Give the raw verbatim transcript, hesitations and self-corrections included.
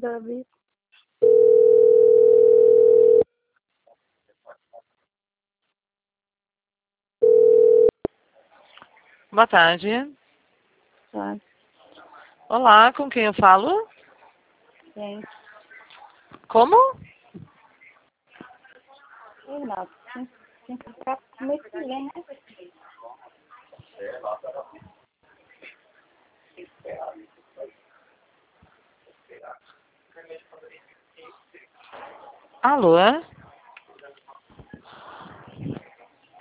Davi. Boa tarde. Tá. Olá, com quem eu falo? Quem? Como? Renato. Tem que ficar com mês que vem, né? Alô?